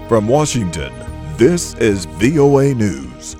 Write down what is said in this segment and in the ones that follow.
From Washington, this is VOA News.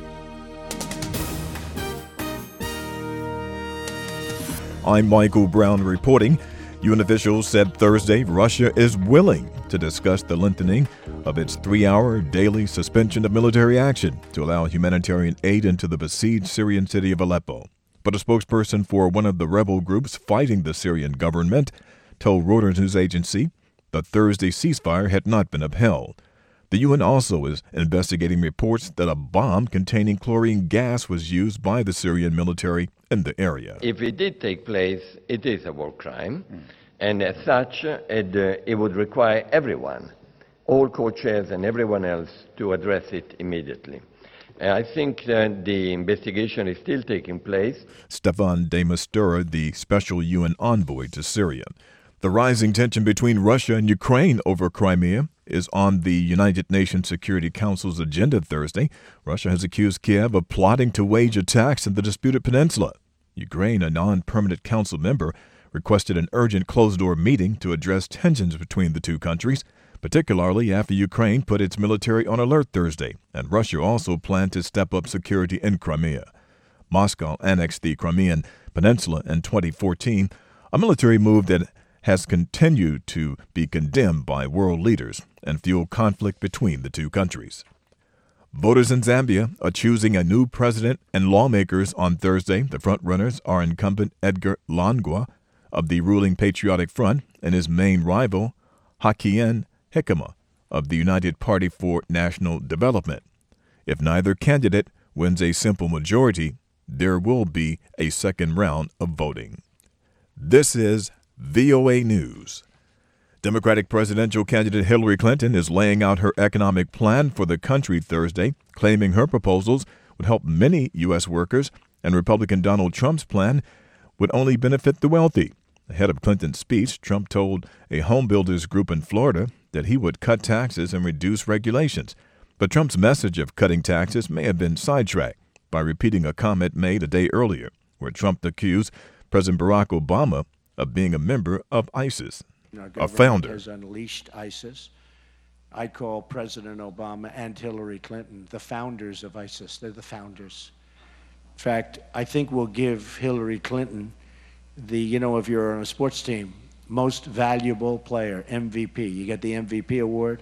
I'm Michael Brown reporting. UN officials said Thursday Russia is willing to discuss the lengthening of its 3-hour daily suspension of military action to allow humanitarian aid into the besieged Syrian city of Aleppo. But a spokesperson for one of the rebel groups fighting the Syrian government told Reuters news agency the Thursday ceasefire had not been upheld. The UN also is investigating reports that a bomb containing chlorine gas was used by the Syrian military in the area. If it did take place, it is a war crime, and as such, it would require everyone, all co-chairs and everyone else, to address it immediately. I think the investigation is still taking place. Staffan de Mistura, the special UN envoy to Syria. The rising tension between Russia and Ukraine over Crimea is on the United Nations Security Council's agenda Thursday. Russia has accused Kiev of plotting to wage attacks in the disputed peninsula. Ukraine, a non-permanent council member, requested an urgent closed-door meeting to address tensions between the two countries, particularly after Ukraine put its military on alert Thursday, and Russia also planned to step up security in Crimea. Moscow annexed the Crimean Peninsula in 2014, a military move that has continued to be condemned by world leaders and fuel conflict between the two countries. Voters in Zambia are choosing a new president and lawmakers on Thursday. The frontrunners are incumbent Edgar Langwa of the ruling Patriotic Front and his main rival, Hakainde Hichilema of the United Party for National Development. If neither candidate wins a simple majority, there will be a second round of voting. This is VOA News. Democratic presidential candidate Hillary Clinton is laying out her economic plan for the country Thursday, claiming her proposals would help many U.S. workers, and Republican Donald Trump's plan would only benefit the wealthy. Ahead of Clinton's speech, Trump told a home builders group in Florida that he would cut taxes and reduce regulations. But Trump's message of cutting taxes may have been sidetracked by repeating a comment made a day earlier, where Trump accused President Barack Obama of being a member of ISIS, a founder. Has unleashed ISIS. I call President Obama and Hillary Clinton the founders of ISIS. They're the founders. In fact, I think we'll give Hillary Clinton the, if you're on a sports team, most valuable player, MVP. You get the MVP award.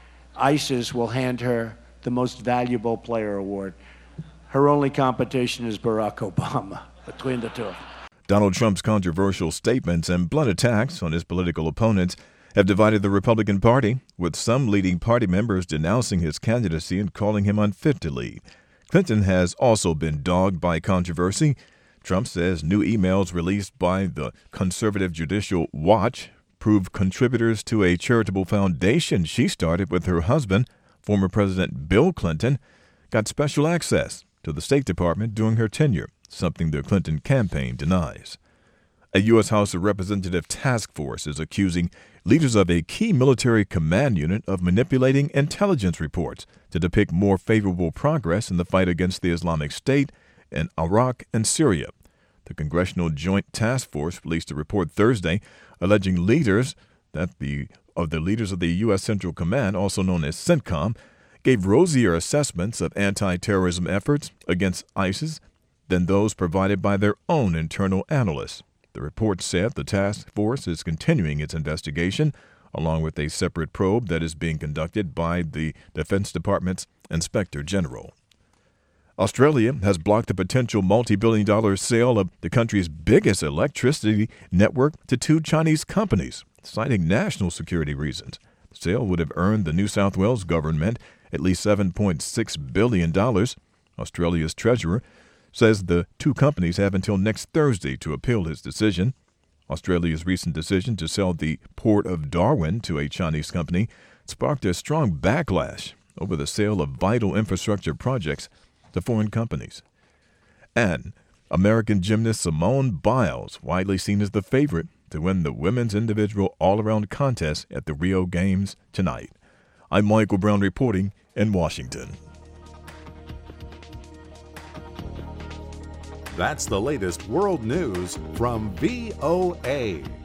ISIS will hand her the most valuable player award. Her only competition is Barack Obama between the two of them. Donald Trump's controversial statements and blunt attacks on his political opponents have divided the Republican Party, with some leading party members denouncing his candidacy and calling him unfit to lead. Clinton has also been dogged by controversy. Trump says new emails released by the conservative Judicial Watch prove contributors to a charitable foundation she started with her husband, former President Bill Clinton, got special access to the State Department during her tenure, something the Clinton campaign denies. A U.S. House of Representatives task force is accusing leaders of a key military command unit of manipulating intelligence reports to depict more favorable progress in the fight against the Islamic State in Iraq and Syria. The Congressional Joint Task Force released a report Thursday alleging leaders of the U.S. Central Command, also known as CENTCOM, gave rosier assessments of anti-terrorism efforts against ISIS than those provided by their own internal analysts. The report said the task force is continuing its investigation, along with a separate probe that is being conducted by the Defense Department's Inspector General. Australia has blocked a potential multi-billion-dollar sale of the country's biggest electricity network to two Chinese companies, citing national security reasons. The sale would have earned the New South Wales government at least $7.6 billion. Australia's treasurer says the two companies have until next Thursday to appeal his decision. Australia's recent decision to sell the Port of Darwin to a Chinese company sparked a strong backlash over the sale of vital infrastructure projects to foreign companies. And American gymnast Simone Biles, widely seen as the favorite to win the women's individual all-around contest at the Rio Games tonight. I'm Michael Brown reporting in Washington. That's the latest world news from VOA.